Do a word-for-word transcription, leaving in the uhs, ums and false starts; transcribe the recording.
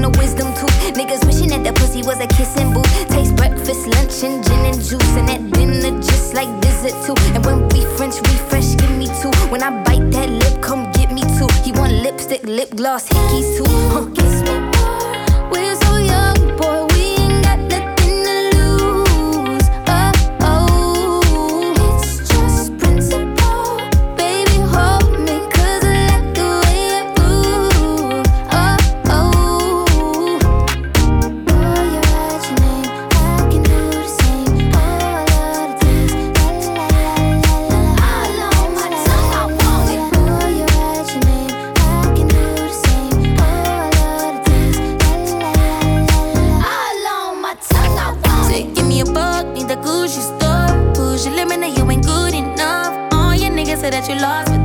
no wisdom tooth. Niggas wishing that the pussy was a kissing booth. Taste breakfast, lunch, and gin and juice. And at dinner, just like visit too. And when we French refresh, give me two. When I bite that lip, come get me two. He want lipstick, lip gloss, hickeys too. Huh, kiss me more. We're so young, boy, we ain't got nothing to lose. Oh, oh, it's just principle. Baby, hold me, cause I like the way you move. Oh, oh. Boy, you write your name, I can do the same. Oh, I love the taste. La la la la la. All on my tongue, I want it. Boy, you write your name, I can do the same. Oh, I love the taste. La la la la la. All on my tongue, I want it. Say, give me a buck, need the Gucci store. Push your limit, now you ain't good enough. All your niggas say that you lost me.